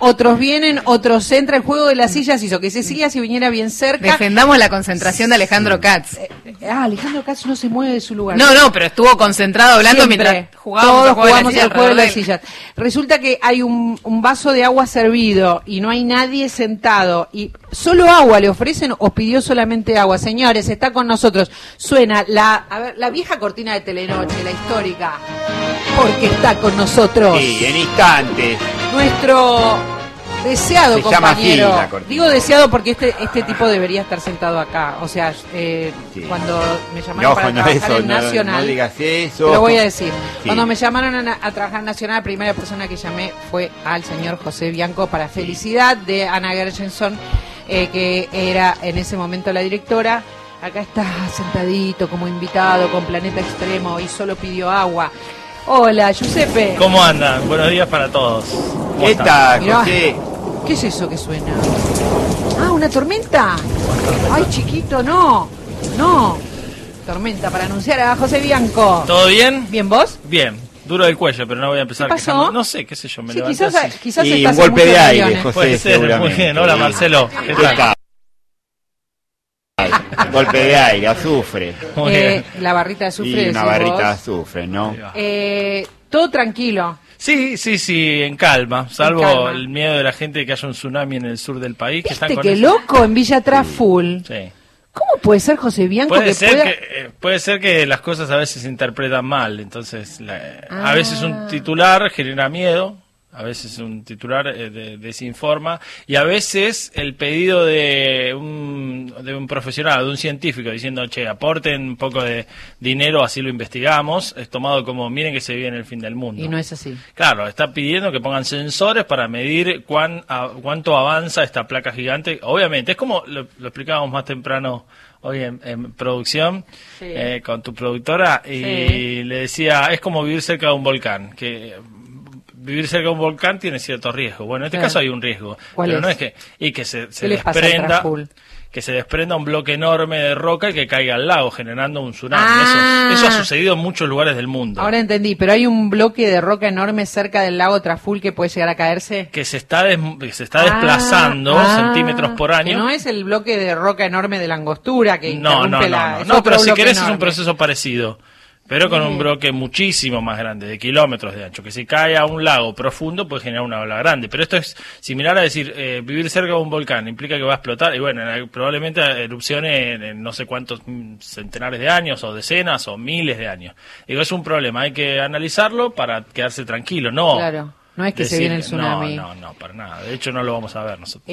otros vienen, otros entran. El juego de las sillas hizo que Cecilia se viniera bien cerca. Defendamos la concentración de Alejandro Katz. Alejandro Katz no se mueve de su lugar. No, pero estuvo concentrado hablando mientras jugábamos el juego de las sillas. Resulta que hay un vaso de agua servido y no hay nadie sentado y solo agua le ofrecen o pidió solamente agua. Señores, está con nosotros. Suena la vieja cortina de Telenoche, la histórica, porque está con nosotros. Sí, en instantes. Nuestro deseado Se llama compañero. así la cortina. Digo deseado porque este tipo debería estar sentado acá. O sea, Sí. cuando me llamaron para trabajar en Nacional. No digas eso. Te lo voy a decir. Sí. Cuando me llamaron a trabajar en Nacional, la primera persona que llamé fue al señor José Bianco para felicidad de Ana Gershenson, que era en ese momento la directora. Acá está sentadito como invitado con Planeta Extremo y solo pidió agua. Hola, Giuseppe. ¿Cómo andan? Buenos días para todos. ¿Cómo ¿Qué están? tal, Mirá. José? ¿Qué es eso que suena? Ah, ¿una tormenta? Ay, chiquito, no. Tormenta para anunciar a José Bianco. ¿Todo bien? ¿Bien vos? Bien. Duro del cuello, pero no voy a empezar ¿Qué pasó? quejando. No sé, qué sé yo, me Sí, levanté así. quizás Y estás un golpe en de muchos aire, aviones. José. Puede ser, muy seguramente. bien. Hola, Marcelo. ¿Qué tal? Golpe de aire, azufre. Muy bien. La barrita de azufre. Y una decís barrita de vos. azufre, ¿no? Todo tranquilo. Sí, en calma. Salvo calma. el miedo de la gente de que haya un tsunami en el sur del país. Que están ¿Viste con qué eso. loco en Villa Traful? Sí. ¿Cómo puede ser José Bianco Puede que ser pueda...? puede ser que las cosas a veces se interpretan mal. Entonces, a veces un titular genera miedo. A veces un titular desinforma y a veces el pedido de un profesional, de un científico diciendo, che, aporten un poco de dinero, así lo investigamos, es tomado como, miren que se viene el fin del mundo. Y no es así. Claro, está pidiendo que pongan sensores para medir cuánto avanza esta placa gigante. Obviamente, es como lo explicábamos más temprano hoy en producción, Sí. con tu productora, y Sí. le decía, es como vivir cerca de un volcán, que vivir cerca de un volcán tiene cierto riesgo. Bueno, en este Claro. caso hay un riesgo, ¿Cuál pero es? no es que se ¿Qué les pasa al desprenda, Traful? que se desprenda un bloque enorme de roca y que caiga al lago generando un tsunami. Ah. Eso ha sucedido en muchos lugares del mundo. Ahora entendí, pero hay un bloque de roca enorme cerca del lago Traful que puede llegar a caerse. Que se está desplazando centímetros por año. Que no es el bloque de roca enorme de la angostura que No, interrumpe es no, otro pero si bloque querés es enorme. un proceso parecido, pero con un bloque muchísimo más grande, de kilómetros de ancho, que si cae a un lago profundo puede generar una ola grande, pero esto es similar a decir, vivir cerca de un volcán implica que va a explotar, y bueno, probablemente erupcione en no sé cuántos centenares de años, o decenas, o miles de años. Digo, es un problema, hay que analizarlo para quedarse tranquilo, no... Claro, no es que se decir, viene el tsunami. No, para nada, de hecho no lo vamos a ver nosotros.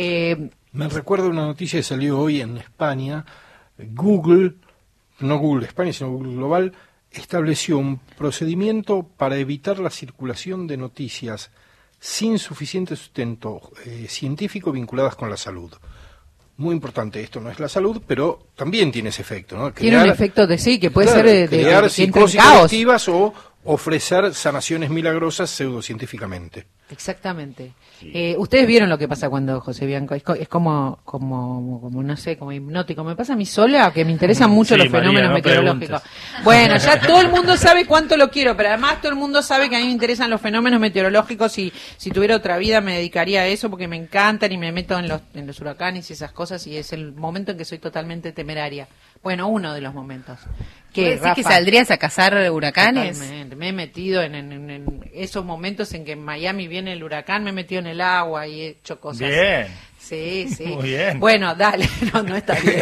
Me recuerda una noticia que salió hoy en España. Google, no Google España, sino Google Global, estableció un procedimiento para evitar la circulación de noticias sin suficiente sustento científico vinculadas con la salud. Muy importante, esto no es la salud, pero también tiene ese efecto, ¿no? Tiene un efecto de sí, que puede claro, ser de crear que entre en psicosis caos. colectivas o ofrecer sanaciones milagrosas pseudocientíficamente. Exactamente. Ustedes vieron lo que pasa cuando José Bianco es como no sé, como hipnótico. Me pasa a mí sola que me interesan mucho Sí, los María, fenómenos no meteorológicos. preguntes. Bueno, ya todo el mundo sabe cuánto lo quiero, pero además todo el mundo sabe que a mí me interesan los fenómenos meteorológicos y si tuviera otra vida me dedicaría a eso porque me encantan y me meto en los huracanes y esas cosas y es el momento en que soy totalmente temeraria. Bueno, uno de los momentos. ¿Decís que saldrías a cazar huracanes? Totalmente. Me he metido en esos momentos en que en Miami viene el huracán, me he metido en el agua y he hecho cosas. Bien. Sí. Muy bien. Bueno, dale, no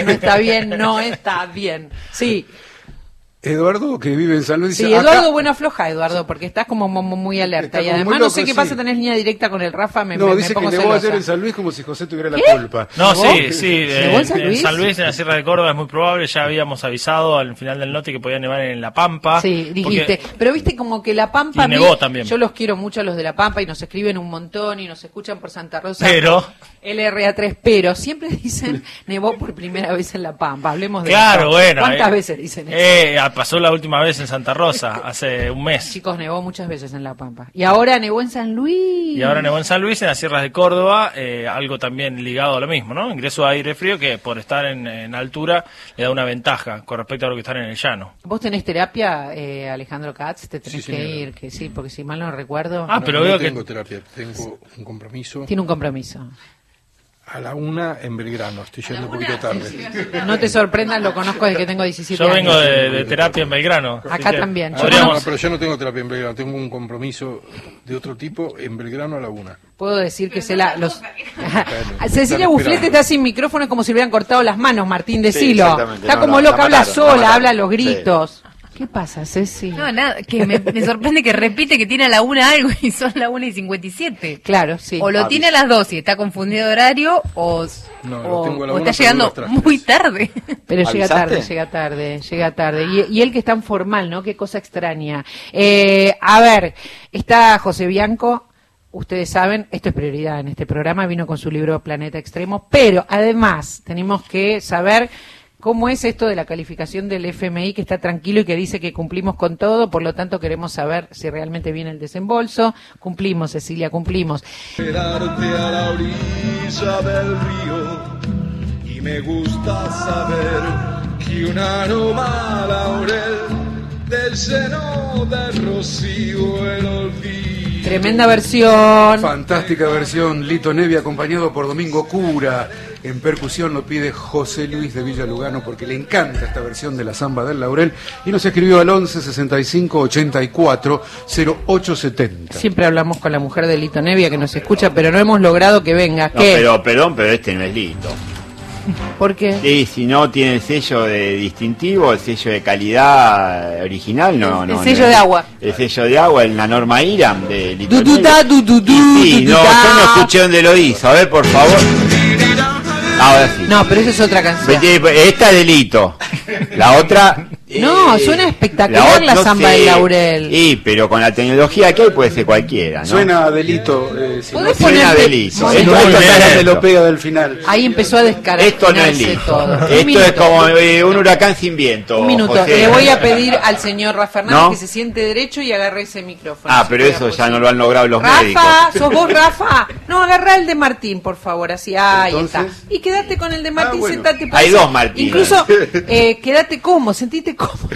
está bien. Sí, Eduardo, que vive en San Luis, dice, sí, Eduardo, acá- bueno, afloja, Eduardo, porque estás como muy alerta. Está Y como además muy no loco, sé qué sí. pasa, tenés línea directa con el Rafa, me dice que pongo nevó ayer celosa. en San Luis como si José tuviera la ¿Qué? culpa. No, ¿Nevó? sí, ¿Nevó en San Luis? en la Sierra de Córdoba es muy probable, ya habíamos avisado al final del norte que podía nevar en La Pampa. Sí, dijiste. porque- Pero viste como que La Pampa... Y nevó también. Yo los quiero mucho a los de La Pampa y nos escriben un montón y nos escuchan por Santa Rosa. Pero- LRA3, pero siempre dicen nevó por primera vez en La Pampa. Hablemos de Claro, eso. bueno. ¿Cuántas veces dicen eso? pasó la última vez en Santa Rosa, hace un mes. Chicos, nevó muchas veces en La Pampa. Y ahora nevó en San Luis. Y ahora nevó en San Luis, en las sierras de Córdoba, algo también ligado a lo mismo, ¿no? Ingreso de aire frío que por estar en altura le da una ventaja con respecto a lo que estar en el llano. ¿Vos tenés terapia, Alejandro Katz? Te tenés Sí, que señora. ir, que sí, porque si mal no recuerdo... Ah, pero no veo tengo que... terapia, tengo un compromiso. Tiene un compromiso. A la 1 en Belgrano, estoy yendo un poquito tarde. No te sorprendas, lo conozco desde que tengo 17 Yo años. vengo de terapia en Belgrano. así Acá que también. Yo podríamos- No, pero yo no tengo terapia en Belgrano, tengo un compromiso de otro tipo en Belgrano a la 1. Puedo decir que sé los... Están Cecilia Bufflet esperando. está sin micrófono, es como si le hubieran cortado las manos, Martín, decilo. exactamente. Está No, como no, loca, la habla mataron, sola, la mataron. habla a los Sí. gritos. ¿Qué pasa, Ceci? No, nada, que me sorprende que repite que tiene a la 1 algo y son la 1:57. Claro, sí. O lo tiene a las 2 y está confundido de horario, o No, lo tengo a la o 1, está llegando pero los muy trastes. tarde. Pero ¿Avisaste? llega tarde. Y él que es tan formal, ¿no? Qué cosa extraña. A ver, está José Bianco. Ustedes saben, esto es prioridad en este programa, vino con su libro Planeta Extremo, pero además tenemos que saber cómo es esto de la calificación del FMI, que está tranquilo y que dice que cumplimos con todo, por lo tanto queremos saber si realmente viene el desembolso. Cumplimos, Cecilia, cumplimos. Quedarte a la orilla del río y me gusta saber que un aroma a laurel del lleno de rocío el olvido. Tremenda versión. Fantástica versión, Lito Nevi acompañado por Domingo Cura. En percusión lo pide José Luis de Villa Lugano porque le encanta esta versión de la Zamba del Laurel y nos escribió al 11 65 84 0870. Siempre hablamos con la mujer de Lito Nevia que nos escucha, pero no hemos logrado que venga. No, ¿Qué? pero perdón, pero este no es Lito. ¿Por qué? Sí, si no tiene el sello de distintivo, el sello de calidad original, no. El no, sello no, de agua. El sello de agua, la norma IRAM de Lito. Du-du-da, du-du-du, Y sí, no, du-du-da. yo no escuché dónde lo hizo. A ver, por favor. Ahora sí. No, pero esa es otra canción. Esta es de Lito. La otra. No, suena espectacular la no Zamba sé. del Laurel. Sí, pero con la tecnología que hay puede ser cualquiera, ¿no? Suena a delito. Si no, ¿Podés Suena ponerte- de Lito. Bueno, si no, Esto esta no es cara Lito. me lo pega del final. Ahí empezó a descaracterizarse Esto no es Lito. todo. Un Esto minuto. es como un huracán sin viento. Un minuto. José. Le voy a pedir al señor Rafa Fernández ¿No? que se siente derecho y agarre ese micrófono. Ah, si pero fuera eso ya posible. no lo han logrado los médicos. Rafa, ¿sos vos, Rafa? No, agarrá el de Martín, por favor, así, ahí Entonces- está. Y quédate con el de Martín, bueno. sentate. Hay dos Martínez. Incluso, quédate cómodo, sentite cómodo.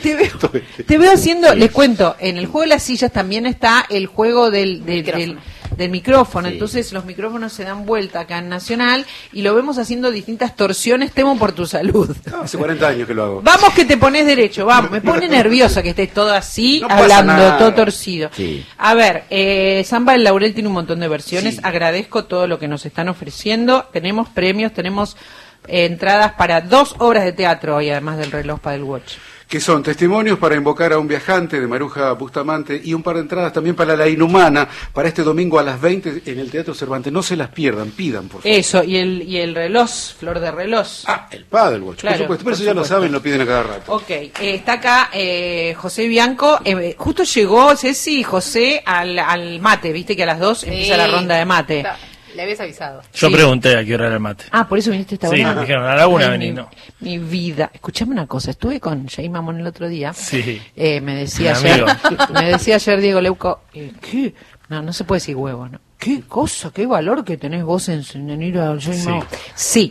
Te veo haciendo, les cuento, en el juego de las sillas también está el juego del micrófono. Sí. Entonces los micrófonos se dan vuelta acá en Nacional y lo vemos haciendo distintas torsiones. Temo por tu salud. Hace 40 años que lo hago. Vamos que te pones derecho, vamos. Me pone nerviosa que estés todo así, No pasa hablando, nada. todo torcido. Sí. A ver, Zamba del Laurel tiene un montón de versiones. Sí. Agradezco todo lo que nos están ofreciendo. Tenemos premios, tenemos entradas para 2 obras de teatro hoy, además del reloj para el Watch. Que son testimonios para invocar a un viajante de Maruja Bustamante y un par de entradas también para La Inhumana para este domingo a las 20 en el Teatro Cervantes. No se las pierdan, pidan, por favor. Eso, y el reloj, flor de reloj. El Paddlewatch, Claro, por supuesto. Pero por eso ya lo supuesto. saben, lo piden a cada rato. Ok, está acá José Bianco. Justo llegó, Ceci y José al mate, viste que a las 2 empieza la ronda de mate. Le habías avisado. Yo Sí. pregunté a qué hora era el mate. Ah, por eso viniste esta Sí, hora. me dijeron, a la 1 Ay, vení, no. Mi vida. Escuchame una cosa, estuve con Jay Mamón el otro día. Sí. Me decía Mi ayer, amigo. me decía ayer Diego Leuco, ¿qué? No se puede decir huevo, ¿no? ¿Qué cosa, qué valor que tenés vos en ir a Jay Mamón? Sí.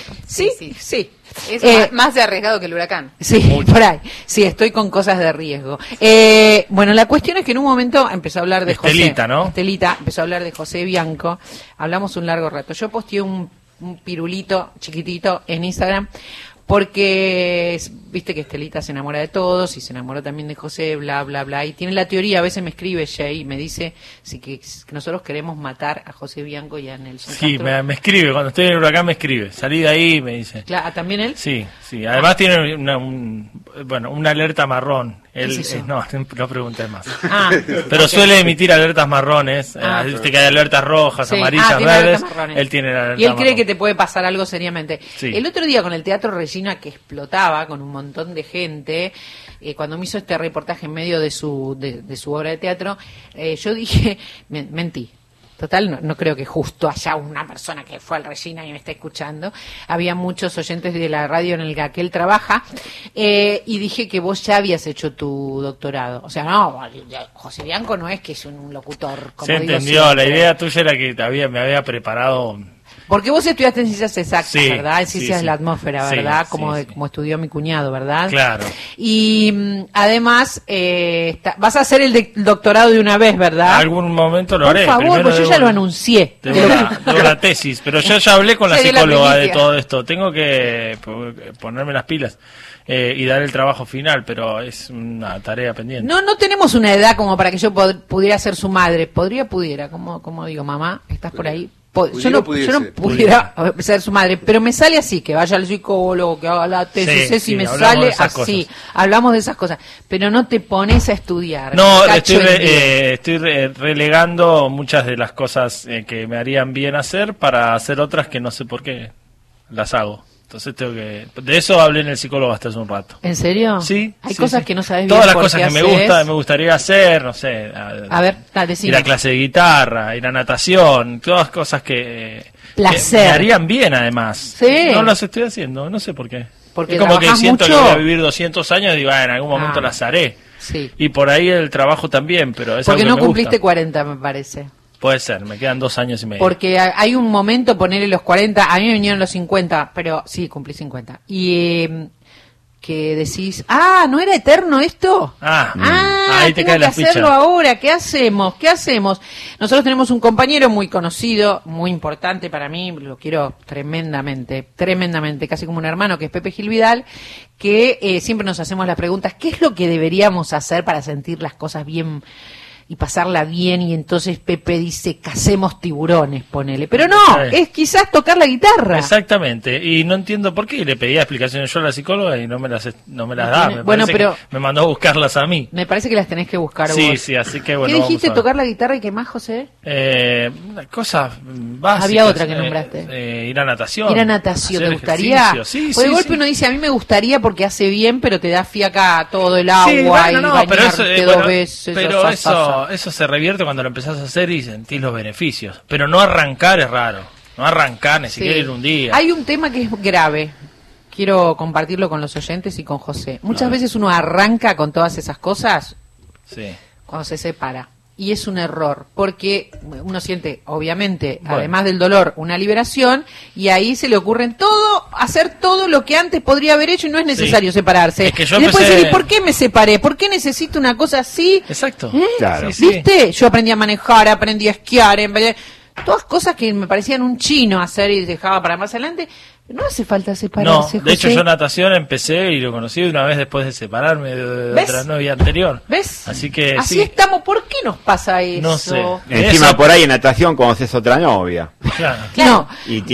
Sí. Es más de arriesgado que el huracán. Sí, por ahí. Sí, estoy con cosas de riesgo. Bueno, la cuestión es que en un momento empezó a hablar de Estelita, José. ¿no? Estelita, empezó a hablar de José Bianco. Hablamos un largo rato. Yo posteé un pirulito chiquitito en Instagram porque viste que Estelita se enamora de todos y se enamoró también de José, bla, bla, bla. Y tiene la teoría, a veces me escribe Jay y me dice que nosotros queremos matar a José Bianco y a Nelson Sí, Castro. me escribe, cuando estoy en el huracán me escribe. Salí de ahí, me dice. Claro, ¿también él? Sí. Además tiene una alerta marrón. Él, ¿Qué es eso? no pregunté más. Ah, Pero suele emitir alertas marrones. Ah. Viste que hay alertas rojas, sí. amarillas, Tiene verdes. alertas marrones. Él tiene la alerta Y él cree marrón. que te puede pasar algo seriamente. Sí. El otro día con el Teatro Regina, que explotaba con un montón de gente, cuando me hizo este reportaje en medio de su obra de teatro, yo dije, mentí. Total, no creo que justo haya una persona que fue al Regina y me está escuchando. Había muchos oyentes de la radio en la que él trabaja. Y dije que vos ya habías hecho tu doctorado. O sea, no, José Bianco no es que es un locutor. Como Se digo entendió, siempre. la idea tuya era que me había preparado... Porque vos estudiaste en ciencias exactas, Sí, ¿verdad? En ciencias sí, de la sí. atmósfera, Sí, ¿verdad? sí, Como sí. como estudió mi cuñado, ¿verdad? Claro. Y además, vas a hacer el doctorado de una vez, ¿verdad? Algún momento lo Por haré. favor, Primero pues yo debo- ya lo anuncié. Debo la tesis, pero yo ya hablé con la Se dio la psicóloga de primicia. todo esto. Tengo que ponerme las pilas y dar el trabajo final, pero es una tarea pendiente. No tenemos una edad como para que yo pudiera ser su madre. Pudiera, como digo, mamá, ¿estás por ahí? Yo no pudiera ser su madre, pero me sale así, que vaya al psicólogo, que haga la tesis, Sí, si me hablamos sale de esas así, cosas. hablamos de esas cosas, pero no te pones a estudiar. No, Cacho estoy relegando muchas de las cosas que me harían bien hacer para hacer otras que no sé por qué las hago. Entonces tengo que... De eso hablé en el psicólogo hasta hace un rato. ¿En serio? Sí. Hay sí, cosas sí. que no sabes bien Todas las por cosas qué que haces. me gustaría hacer, no sé. A ver, decime. Ir a clase de guitarra, ir a natación, todas cosas que Placer. me harían bien además. Sí. No las estoy haciendo, no sé por qué. Porque es como que trabajás siento mucho. que voy a vivir 200 años y digo, en algún momento Ah. las haré. Sí. Y por ahí el trabajo también, pero es Porque algo no que me cumpliste gusta. 40, me parece. Puede ser, me quedan 2 años y medio. Porque hay un momento, ponerle los 40, a mí me vinieron los 50, pero sí, cumplí 50. Y que decís, ¿no era eterno esto? Ahí te tengo cae que la ficha. hacerlo ahora, ¿qué hacemos? Nosotros tenemos un compañero muy conocido, muy importante para mí, lo quiero tremendamente, casi como un hermano, que es Pepe Gil Vidal, que siempre nos hacemos las preguntas, ¿qué es lo que deberíamos hacer para sentir las cosas bien y pasarla bien? Y entonces Pepe dice, cacemos tiburones, ponele. Pero no, Sí. es quizás tocar la guitarra. Exactamente, y no entiendo por qué le pedía explicaciones yo a la psicóloga y no me las da. Me Bueno, parece pero- que me mandó a buscarlas a mí. Me parece que las tenés que buscar Sí, vos. sí, así que bueno. ¿Qué dijiste? vamos a ver. ¿Tocar la guitarra y qué más, José? Una cosa básica. Había otra que nombraste. Ir a natación. Ir a natación, hacer ¿te gustaría? ejercicio. Sí, Por de sí, golpe sí. uno dice, a mí me gustaría porque hace bien, pero te da fiaca todo el Sí, agua bueno, y no, bañarte pero eso, dos bueno, veces. pero eso se revierte cuando lo empezás a hacer y sentís los beneficios. Pero no arrancar es raro. No arrancar, ni siquiera ir un día. Hay un tema que es grave. Quiero compartirlo con los oyentes y con José. Muchas veces uno arranca con todas esas cosas Sí. cuando se separa. Y es un error, porque uno siente, obviamente, Bueno. además del dolor, una liberación, y ahí se le ocurre hacer todo lo que antes podría haber hecho y no es necesario separarse. Es que yo y después empecé- decir, ¿y por qué me separé? ¿Por qué necesito una cosa así? Exacto. ¿Eh? Claro. Sí, sí. ¿Viste? Yo aprendí a manejar, aprendí a esquiar, todas cosas que me parecían un chino hacer y dejaba para más adelante. No hace falta No, separarse, de hecho José. yo natación empecé y lo conocí una vez después de separarme de ¿Ves? otra novia anterior. ¿Ves? Así que Así sí. estamos. ¿Por qué nos pasa eso? No sé. Encima Eso- por ahí en natación conoces otra novia Claro. No.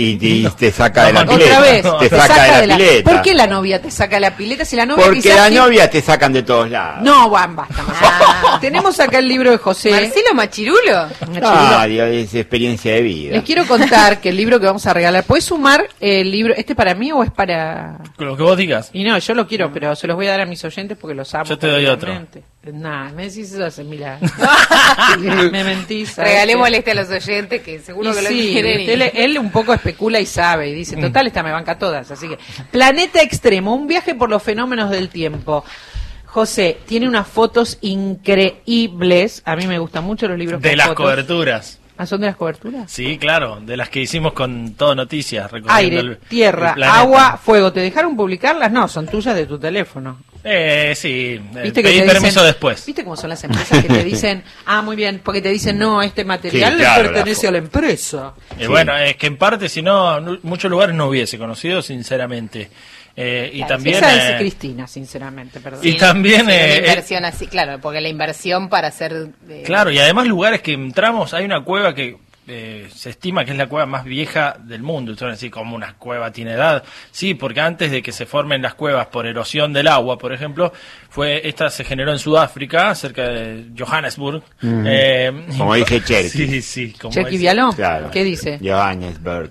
y te saca de la No, pileta. Otra vez, te saca de la pileta. ¿Por qué la novia te saca la pileta? Si la novia Porque quizás la sí- novia te sacan de todos lados. No, basta más. Tenemos acá el libro de José. Marcelo Machirulo. Ah, Dios, es experiencia de vida. Les quiero contar que el libro que vamos a regalar, ¿puedes sumar el libro? ¿Este para mí o es para...? Lo que vos digas. Y no, yo lo quiero, pero se los voy a dar a mis oyentes porque los amo. Yo te doy otro. Nah, me decís eso hace mil años. Me mentís. ¿sabes Regalémosle qué? este a los oyentes que seguro Y que lo sí, quieren. él un poco especula y sabe, y dice, total, esta me banca todas. Así que, Planeta Extremo, un viaje por los fenómenos del tiempo. José, tiene unas fotos increíbles. A mí me gustan mucho los libros De con las fotos. coberturas. ¿Ah, son de las coberturas? Sí, claro, de las que hicimos con Todo Noticias. recorriendo Aire, el tierra, planeta. agua, fuego. ¿Te dejaron publicarlas? No, son tuyas de tu teléfono. Sí, ¿Viste que pedí te permiso dicen- después. ¿Viste cómo son las empresas que te dicen, muy bien, porque te dicen, no, este material Sí, le claro, pertenece a la empresa? Y bueno, es que en parte, si no, muchos lugares no hubiese conocido, sinceramente. Y Claro, también... esa es Cristina, sinceramente, perdón. y también... Sí, eh, una inversión así, claro, porque la inversión para hacer... Claro, y además lugares que entramos, hay una cueva que se estima que es la cueva más vieja del mundo. Ustedes van a decir, ¿cómo una cueva tiene edad? Sí, porque antes de que se formen las cuevas por erosión del agua, por ejemplo, esta se generó en Sudáfrica, cerca de Johannesburg. Como dice Cherky. Sí, como Cherky dice. Vialó, Claro. ¿qué dice? Johannesburg.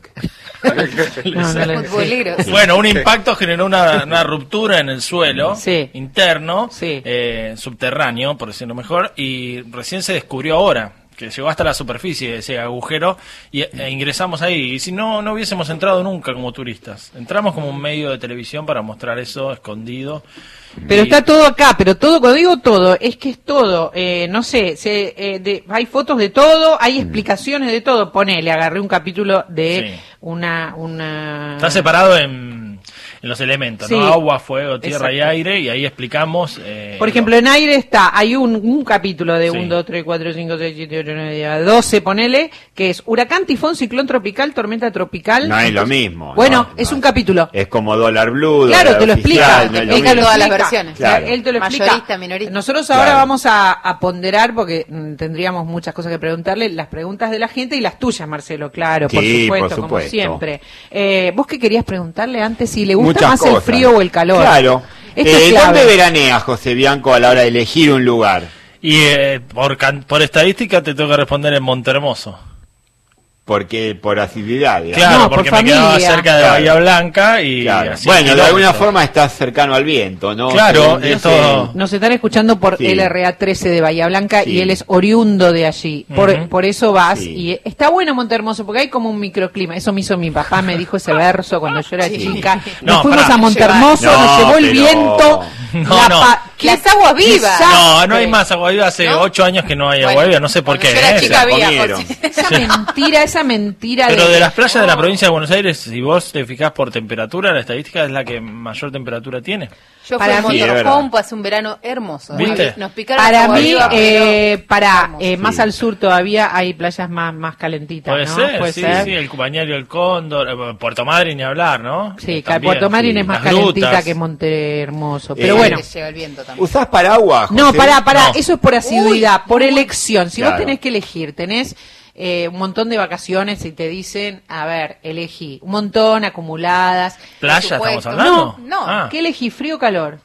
No, no le- Futboleros. Bueno, un impacto generó una ruptura en el suelo Sí. interno, Sí. subterráneo, por decirlo mejor, y recién se descubrió ahora que llegó hasta la superficie de ese agujero e ingresamos ahí. Y si no hubiésemos entrado nunca como turistas. Entramos como un medio de televisión para mostrar eso escondido. Pero está todo acá, pero todo, cuando digo todo, es que es todo, no sé, hay fotos de todo, hay explicaciones de todo. Ponele, agarré un capítulo de Sí. una... Está separado en los elementos, ¿no? Sí. Agua, fuego, tierra y Exacto. aire, y ahí explicamos... Por ejemplo, en aire hay un capítulo de Sí. 1, 2, 3, 4, 5, 6, 7, 8, 9, 10, 12, ponele, que es huracán, tifón, ciclón tropical, tormenta tropical. No es lo mismo. Bueno, ¿no? es No. un capítulo. Es como dólar blue, Claro, dólar te lo explica. oficial, no es lo explica mismo. todas las versiones. Claro. Él te lo explica. Mayorista, minorista. Nosotros ahora Claro. vamos a ponderar, porque tendríamos muchas cosas que preguntarle, las preguntas de la gente y las tuyas, Marcelo, claro, por Sí, supuesto, por como supuesto. siempre. ¿Vos qué querías preguntarle antes? Si le gusta Muchas más cosas. el frío o el calor. Claro. Esto es clave. ¿Dónde veranea José Bianco a la hora de elegir un lugar? Y por estadística te tengo que responder en Montehermoso. Porque por asiduidad, digamos. Claro, No, por porque me quedaba familia. cerca de Claro. Bahía Blanca y... Claro. a 100 Bueno, de alguna kilómetros. forma estás cercano al viento, ¿no? Claro, Según dice, esto- Nos están escuchando por Sí. LRA 13 de Bahía Blanca Sí. y él es oriundo de allí. Ujú. Por eso vas. Sí. Y está bueno Montehermoso porque hay como un microclima. Eso me hizo mi papá, me dijo ese verso cuando yo era chica. Nos No, fuimos pará. a Montehermoso, No, nos llevó el pero- viento. No, no. Las aguas vivas. No, no hay más agua viva. Hace ¿No? 8 años que no hay Bueno, agua viva. No sé por cuando qué. yo era ¿eh? chica Se la había, comieron. José. Esa mentira Pero de las playas de la provincia de Buenos Aires, si vos te fijás por temperatura, la estadística es la que mayor temperatura tiene. Yo fui Para a mí- Sí, es verdad. Motorhome, pasé un verano hermoso. ¿Viste? Nos picaron Para agua mí, viva, pero hermoso. más Sí. al sur todavía hay playas más calentitas, Puede ¿no? ser, Puede sí, ser. sí, el Cubañario, el Cóndor, Puerto Madryn ni hablar, ¿no? Sí, También, Puerto Madryn sí. es más Las calentita grutas. que Montehermoso. Pero Eh, bueno. Que llega el viento también. ¿Usás paraguas, No, José? pará, No. eso es por asiduidad, por elección. Si Claro. vos tenés que elegir, tenés un montón de vacaciones y te dicen, a ver, elegí, un montón acumuladas. ¿Playa Por supuesto. estamos hablando? No, Ah. ¿Qué elegí, frío o calor?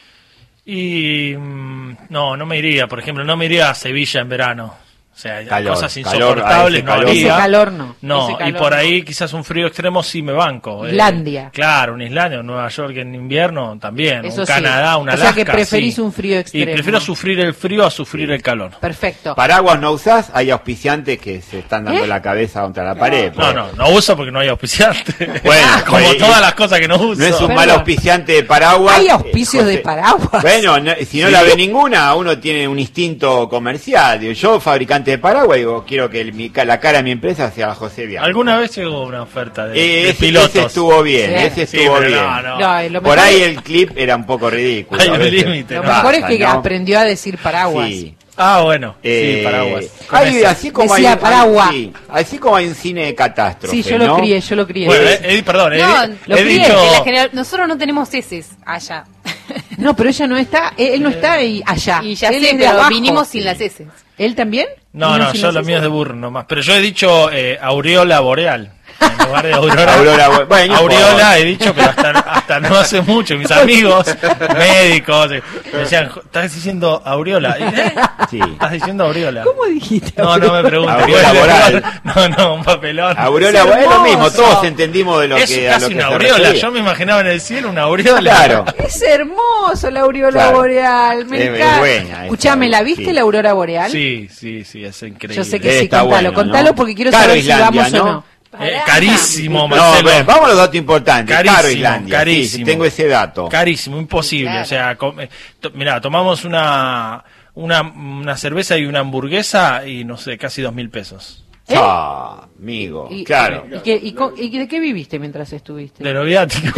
Y no me iría, por ejemplo, no me iría a Sevilla en verano. O sea, hay Calor, cosas calor, insoportables, ese no calor. haría. Ese calor no. No, Ese y calor por no. ahí quizás un frío extremo sí me banco. Islandia. Claro, una Islandia, un Nueva York en invierno también. Eso un sí. Canadá, un O Alaska. sea que preferís sí. un frío extremo. Y prefiero sufrir el frío a sufrir el calor. Perfecto. Paraguas no usás, hay auspiciantes que se están dando ¿Eh? la cabeza contra la pared. No uso porque no hay auspiciante. Bueno, como pues, todas las cosas que no uso. No es un Perdón. mal auspiciante de paraguas. ¿Hay auspicios José. de paraguas? Bueno, si no Sí. la ve ninguna, uno tiene un instinto comercial. Digo, yo, fabricante de paraguas, digo, quiero que la cara de mi empresa sea la José Bianco. ¿Alguna vez llegó una oferta de Ese pilotos? estuvo bien, Sí. ese Sí, estuvo pero bien. no. Lo Por mejor, ahí el clip era un poco ridículo. Hay a un veces. límite, lo ¿no? mejor es Basta, que ¿no? aprendió a decir paraguas. Sí. Ah, bueno. Eh, sí, paraguas. Con hay, eso. así como Decía hay, paraguas. sí, así como hay un cine de catástrofe. Sí, yo lo ¿no? crié. Bueno, perdón, No, lo he crié, dicho... En la general, nosotros no tenemos heces allá. No, pero ella no está, él no está ahí, allá. Y ya Él sé, es de pero abajo. vinimos sin las heces. ¿Él también? No, ¿Vino no, sin yo las lo mío es heces? de burro nomás. Pero yo he dicho aureola boreal. En lugar de aurora. Bueno, Aureola he dicho, pero hasta no hace mucho. Mis amigos médicos me decían, ¿estás diciendo aureola? Sí. ¿Estás diciendo aureola? ¿Cómo dijiste? No me preguntes. Aureola boreal. No, un papelón. Aureola, Es es lo mismo, hermoso. todos entendimos de lo Es que a lo casi que una se aureola. refería. Yo me imaginaba en el cielo una aureola. Claro. Es hermoso la aurora Claro. boreal, me Es encanta. buena Escuchame, esa, ¿la viste sí. la aurora boreal? Sí, es increíble. Yo sé que sí, Está contalo, bueno, contalo ¿no? porque quiero Caro saber Islandia, si vamos ¿no? o no. Carísimo, No, Marcelo. bueno, vamos a los datos importantes. Carísimo, Caro Islandia. carísimo. Sí, tengo ese dato. Carísimo, imposible. Claro. O sea, mirá, tomamos una cerveza y una hamburguesa y no sé, casi 2.000 pesos. Ah, amigo, Y- claro. ¿Y de qué viviste mientras estuviste? De lo viático.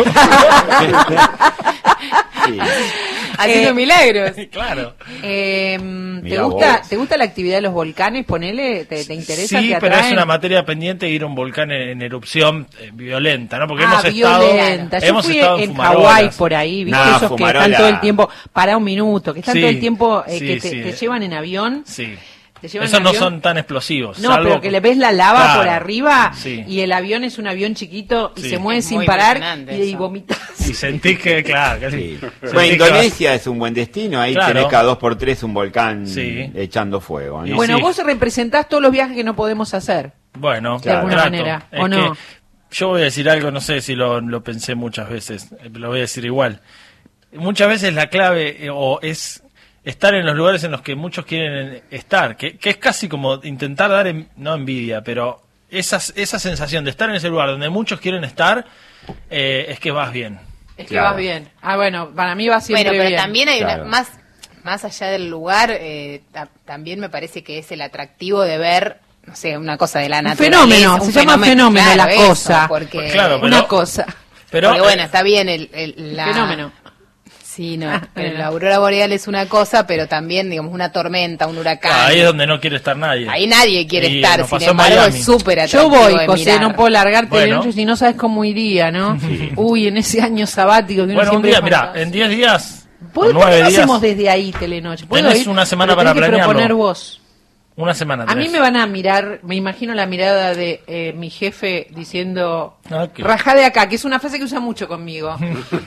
Sí. Haciendo milagros. Claro. ¿Te Mirá gusta vos. te gusta la actividad de los volcanes? Ponele, ¿te interesa? Sí, ¿Te pero es atraen? una materia pendiente ir a un volcán en erupción violenta, ¿no? Porque Ah, hemos violenta. Yo fui estado en Fumarolas. Hawái por ahí, ¿viste? No, Esos Fumarola. que están todo el tiempo, para un minuto, que están Sí, todo el tiempo, sí, que sí. te llevan en avión. Sí. Te llevan Esos en no avión. son tan explosivos. No, salvo pero que le ves la lava Claro, por arriba sí. y el avión es un avión chiquito y Sí. se mueve Es sin muy parar impresionante y eso. vomitas. Y sentís que, claro, que Sí. sentís Bueno, que vas- Indonesia es un buen destino, ahí Claro. tenés cada 2x3 un volcán Sí. echando fuego. ¿no? Y Bueno, sí. vos representás todos los viajes que no podemos hacer. Bueno, De alguna trato. manera, Es ¿o no? que yo voy a decir algo, no sé si lo pensé muchas veces, lo voy a decir igual. Muchas veces la clave es estar en los lugares en los que muchos quieren estar, que es casi como intentar dar, no envidia, pero esa sensación de estar en ese lugar donde muchos quieren estar, es que vas bien. Es que vas bien. Bueno, para mí va siempre bien. Bueno, pero también hay Claro. más allá del lugar, también me parece que es el atractivo de ver, no sé, una cosa de la naturaleza. Fenómeno, se llama fenómeno la eso, cosa. Porque, Claro, pero- Una cosa. Pero porque bueno, está bien la... Fenómeno. Sí, no, pero la aurora boreal es una cosa, pero también, digamos, una tormenta, un huracán. ahí es donde no quiere estar nadie. Ahí nadie quiere Y estar, nos sin pasó en embargo, Miami. es súper Yo atractivo voy, de José, mirar. no puedo largarte Bueno. de noche si no sabes cómo iría, ¿no? Uy, en ese año sabático que uno Bueno, un siempre día, mira, fantasea. en 10 días, ¿Por o qué 9 no días, hacemos desde ahí Telenoche? ¿Puedo Tenés ir? una semana Pero para tenés que planearlo. proponer vos. una semana A mí tenés. me van a mirar, me imagino la mirada de mi jefe diciendo, Ok. rajá de acá, que es una frase que usa mucho conmigo.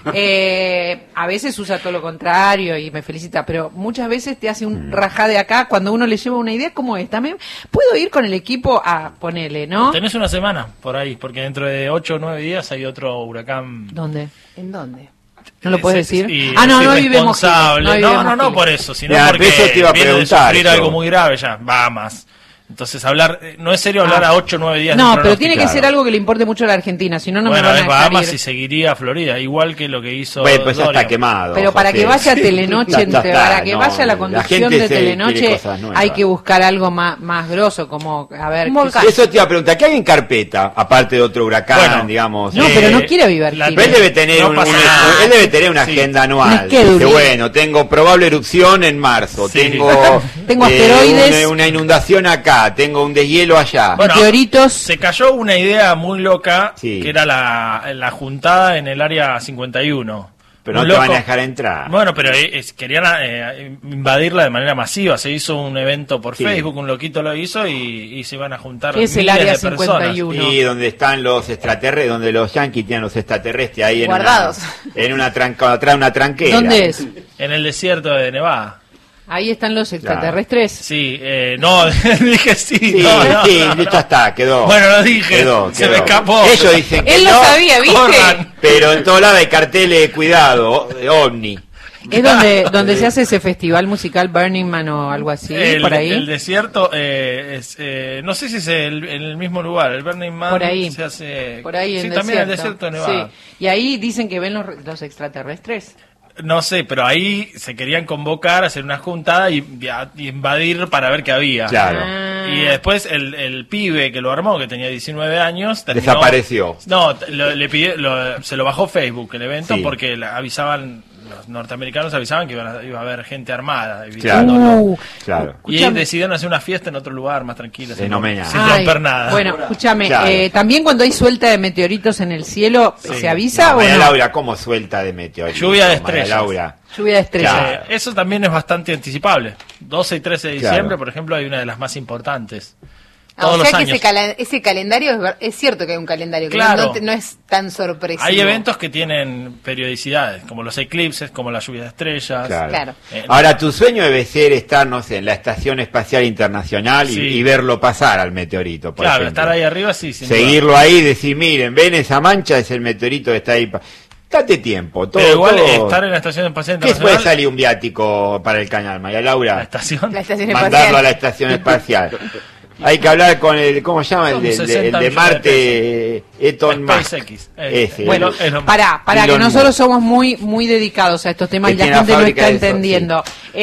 A veces usa todo lo contrario y me felicita, pero muchas veces te hace un rajá de acá cuando uno le lleva una idea como esta. Puedo ir con el equipo a ponerle, ¿no? Tenés una semana por ahí, porque dentro de 8 o 9 días hay otro huracán. ¿Dónde? ¿En dónde? ¿No lo puedes decir? Y No es vivimos Giles, irresponsable. No, por eso, sino Mira, porque eso te iba a viene de preguntar, sufrir yo. algo muy grave ya, va más. Entonces no es serio hablar a 8 o 9 días de No, un pero pronóstico. tiene que ser algo que le importe mucho a la Argentina, si no, no Bueno, me van a es dejar Bahamas ir. y seguiría Florida, igual que lo que hizo Bueno, pues ya Dorian. está quemado. Pero para José. que vaya a Telenoche, Ya está, para que no, vaya a la la conducción gente de quiere Telenoche, cosas nuevas. hay que buscar algo más grosso, como, a ver... Un ¿qué- volcán. Eso te iba a preguntar, ¿qué hay en carpeta? Aparte de otro huracán, Bueno, digamos. No, pero no quiere vivir la- Pero él debe tener, No pasa nada. él debe tener una Sí. agenda Un anual. schedule. Dice, bueno, tengo probable erupción en marzo, Sí. tengo, Tengo asteroides. una inundación acá, tengo un deshielo allá. Bueno, Meteoritos. Se cayó una idea muy loca, Sí. que era la juntada en el área 51. Pero no Muy te van loco. a dejar entrar. Bueno, pero querían invadirla de manera masiva. Se hizo un evento por Sí. Facebook, un loquito lo hizo y se iban a juntar ¿Qué es el miles área de personas. 51? Y donde están los extraterrestres, donde los yanquis tienen los extraterrestres ahí en Guardados. en una atrás de una tranquera. ¿Dónde es? En el desierto de Nevada. Ahí están los extraterrestres. Sí, no, dije sí. Sí, no. sí, ya está, quedó. Bueno, lo dije, Quedó, se quedó. me escapó. Ellos dicen que Él lo no, sabía, ¿viste? corran. pero en todos lados hay carteles de cuidado, ovni. Es donde se hace ese festival musical Burning Man o algo así, por ahí. El desierto no sé si es en el mismo lugar, el Burning Man Por ahí. se hace... Por ahí sí, en también el desierto de Nevada. Sí. Y ahí dicen que ven los extraterrestres. No sé, pero ahí se querían convocar, hacer una juntada y invadir para ver qué había. Claro. Y después el pibe que lo armó, que tenía 19 años, Desapareció. No, se lo bajó Facebook el evento Sí. porque los norteamericanos avisaban que iba a haber gente armada. Claro. Uh, Claro. Y Escuchame. decidieron hacer una fiesta en otro lugar más tranquila, sin Fenomenal. romper nada. Bueno, escúchame, Claro. también cuando hay suelta de meteoritos en el cielo, Sí. ¿se avisa No, o María no? Laura, ¿cómo suelta de meteoritos? Lluvia de María estrellas. Laura. Lluvia de estrellas. Claro. Eso también es bastante anticipable. 12 y 13 de Claro. diciembre, por ejemplo, hay una de las más importantes. Ah, Todos o sea los que años. ese calendario es cierto que hay un calendario que Claro. no es tan sorpresivo. Hay eventos que tienen periodicidades, como los eclipses, como la lluvia de estrellas. Claro. Ahora, tu sueño debe ser estar, no sé, en la Estación Espacial Internacional Sí. y verlo pasar al meteorito, por Claro, ejemplo. estar ahí arriba, sí. sin duda. Seguirlo ahí y decir, miren, ven esa mancha, es el meteorito que está ahí. Date tiempo. Todo, Pero igual todo. estar en la Estación Espacial ¿Qué puede Internacional, salir un viático para el cañal, María Laura? la estación, La estación Mandarlo a espacial. la Estación Espacial. Hay que hablar con el, ¿cómo se llama? Son El 60 de millones Marte, Elon Musk. SpaceX. Ese, Bueno, es lo- para que Elon nosotros Musk. somos muy dedicados a estos temas Que y la tiene la gente no fábrica está de eso, entendiendo.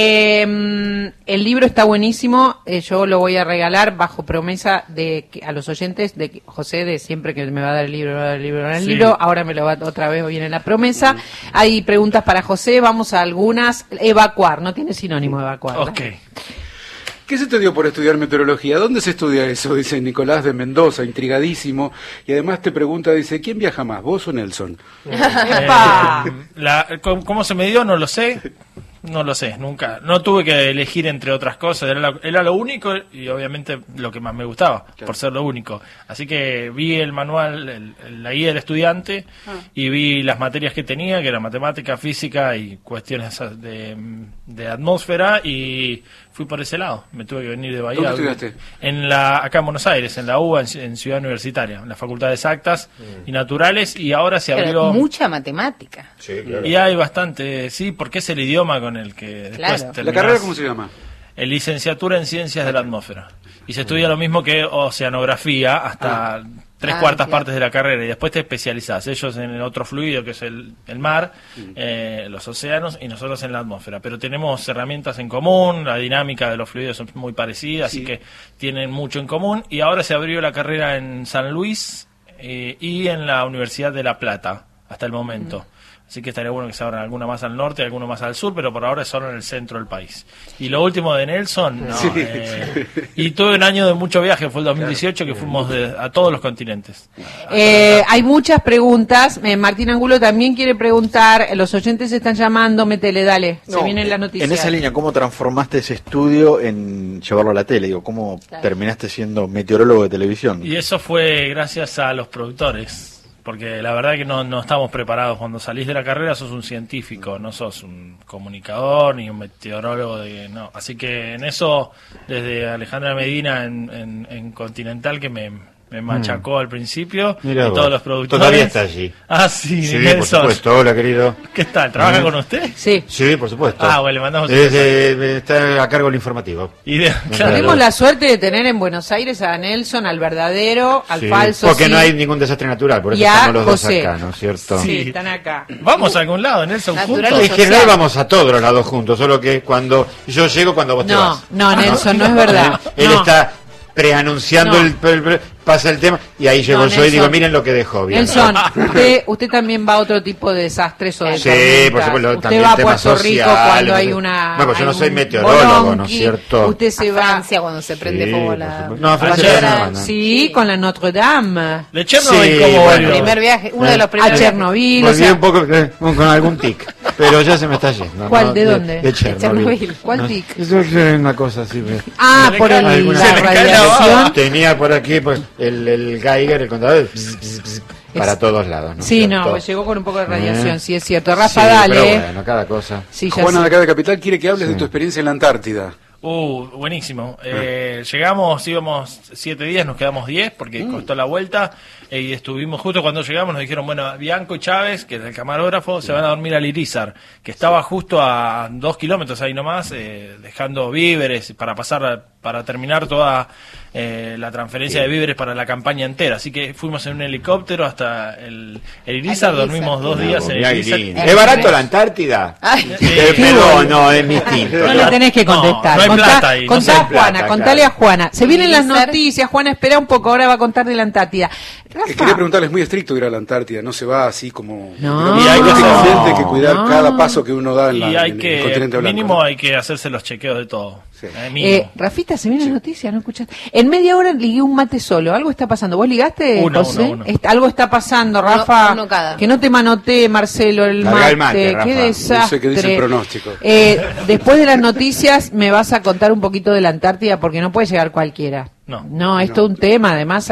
El libro está buenísimo, yo lo voy a regalar bajo promesa de que, a los oyentes de que, José, de siempre que me va a dar el libro, me va a dar el libro, me va a dar el Sí. libro, ahora me lo va otra vez, viene la promesa. Hay preguntas para José, vamos a algunas. Evacuar, no tiene sinónimo evacuar. ¿verdad? Ok. ¿Qué se te dio por estudiar meteorología? ¿Dónde se estudia eso? Dice Nicolás de Mendoza, intrigadísimo. Y además te pregunta, dice, ¿quién viaja más, vos o Nelson? ¡Epa! ¿Cómo se me dio? No lo sé. No lo sé, nunca. No tuve que elegir entre otras cosas. Era lo único y obviamente lo que más me gustaba, por ser lo único. Así que vi el manual, la guía del estudiante y vi las materias que tenía, que era matemática, física y cuestiones de atmósfera y fui por ese lado. Me tuve que venir de Bahía. ¿Dónde estudiaste? Acá en Buenos Aires, en la UBA, en Ciudad Universitaria, en la Facultad de Exactas y Naturales y ahora se Pero abrió... mucha matemática. Y hay bastante, sí, porque es el idioma con en el que después Claro. terminás. ¿La carrera cómo se llama? Licenciatura en Ciencias de la Atmósfera. Y se estudia lo mismo que oceanografía hasta 3/4 claro. partes de la carrera, y después te especializás. Ellos en el otro fluido, que es el mar, los océanos, y nosotros en la atmósfera. Pero tenemos herramientas en común, la dinámica de los fluidos es muy parecida, así que tienen mucho en común. Y ahora se abrió la carrera en San Luis y en la Universidad de La Plata, hasta el momento. Así que estaría bueno que se abran alguna más al norte, alguna más al sur, pero por ahora es solo en el centro del país. Y lo último de Nelson, y tuve un año de mucho viaje, fue el 2018, que fuimos a todos los continentes. Hay muchas preguntas. Martín Angulo también quiere preguntar. Los oyentes están llamando. Métele, dale. Se vienen las noticias. En esa línea, ¿cómo transformaste ese estudio en llevarlo a la tele? Digo, ¿cómo terminaste siendo meteorólogo de televisión? Y eso fue gracias a los productores. Porque la verdad que no estamos preparados. Cuando salís de la carrera sos un científico, no sos un comunicador ni un meteorólogo. No. Así que en eso, desde Alejandra Medina en Continental, que me machacó al principio, Mirá y vos, todos los productores. todavía está allí. Ah, sí, Sí, Nelson. por supuesto. Hola, querido. ¿Qué tal? ¿Trabaja con usted? Sí. Sí, por supuesto. Ah, bueno, le mandamos un Está a cargo del informativo. Claro. Tenemos la suerte de tener en Buenos Aires a Nelson, al verdadero, al Sí, falso. porque sí. no hay ningún desastre natural, por eso Y a estamos los dos José. acá, ¿no es cierto? Sí, están acá. Vamos a algún lado, Nelson, Natural juntos. En general vamos a todos los lados juntos, solo que cuando yo llego, cuando vos te vas. No, Nelson, no es verdad. Él No. está preanunciando No. pasa el tema y ahí llego No, yo y digo, Nelson. miren lo que dejó. Bien. Nelson, usted también va a otro tipo de desastres o de Sí, tormentas. por supuesto, Usted también va a temas Puerto Rico sociales, cuando hay no sé. una... Bueno, pues yo no hay soy un meteorólogo, ¿no es bolonqui. cierto? Usted se A va... Francia cuando se prende Sí, fuego por la... supuesto. No, a Francia Ayer, no, no. sí, con la Notre Dame. De Chernobyl, Sí, ¿cómo bueno. volvió? Primer viaje, uno de los A primeros Chernobyl, o Volví sea... un poco con algún tic, pero ya se me está yendo. ¿Cuál? ¿no? ¿De dónde? De Chernobyl. Chernobyl. ¿Cuál No, tic? eso es una cosa así. Ah, por cae el, alguna- la se le cae la radiación. baba. Tenía por aquí pues, el Geiger, el contador, para todos lados. ¿no? Sí, ¿Cierto? no, pues llegó con un poco de radiación, sí es cierto. Rafa, Sí, dale. pero bueno, cada cosa. Sí, ya Juana sé. de acá de Capital quiere que hables de tu experiencia en la Antártida. Buenísimo. Llegamos, íbamos 7 días, nos quedamos 10 porque costó la vuelta, y estuvimos, justo cuando llegamos nos dijeron, bueno, Bianco y Chávez, que es el camarógrafo, se van a dormir al Irizar, que estaba justo a 2 kilómetros ahí nomás, dejando víveres para terminar toda la transferencia de víveres para la campaña entera. Así que fuimos en un helicóptero hasta el Irizar, dormimos 2 días en el Mirá qué Irizar. lindo. ¿Es barato la Antártida? Ay, Pero no, es distinto. No le tenés que contestar. No hay plata ahí, no Contá hay a Juana, plata, contale claro. a Juana. Se vienen las Irizar. noticias, Juana, espera un poco, ahora va a contar de la Antártida. Rafa, Quería preguntarles, es muy estricto ir a la Antártida, no se va así como... No. Y hay que Prácticamente hacer- hay que cuidar no. cada paso que uno da en, Y la, hay en el que, continente blanco. mínimo ¿no? hay que hacerse los chequeos de todo. Sí. Mínimo. Rafita, se vienen las noticias, ¿no escuchaste? En media hora ligué un mate solo, algo está pasando. ¿Vos ligaste, Uno, José? uno. Algo está pasando, Rafa. uno cada. Que no te manotee, Marcelo, el Larga mate. el mate, Rafa. Qué No sé desastre. qué dice el pronóstico. Después de las noticias me vas a contar un poquito de la Antártida porque no puede llegar cualquiera. No. Es todo un tema. Además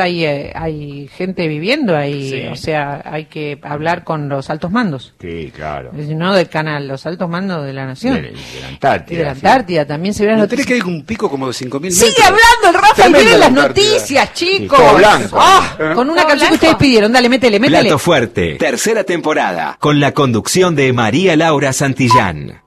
hay gente viviendo ahí. Sí. O sea, hay que hablar con los altos mandos. Sí, claro. No del canal, los altos mandos de la nación. De la Antártida. Y de la sí. Antártida también se verán ¿No las tenés noticias. que ir un pico como de 5.000 metros? Sigue hablando el Rafa y Tremenda vienen las la Antártida. noticias, chicos. todo blanco. Ah, con una canción que ustedes pidieron. Dale, métele. Plato Fuerte, tercera temporada, con la conducción de María Laura Santillán.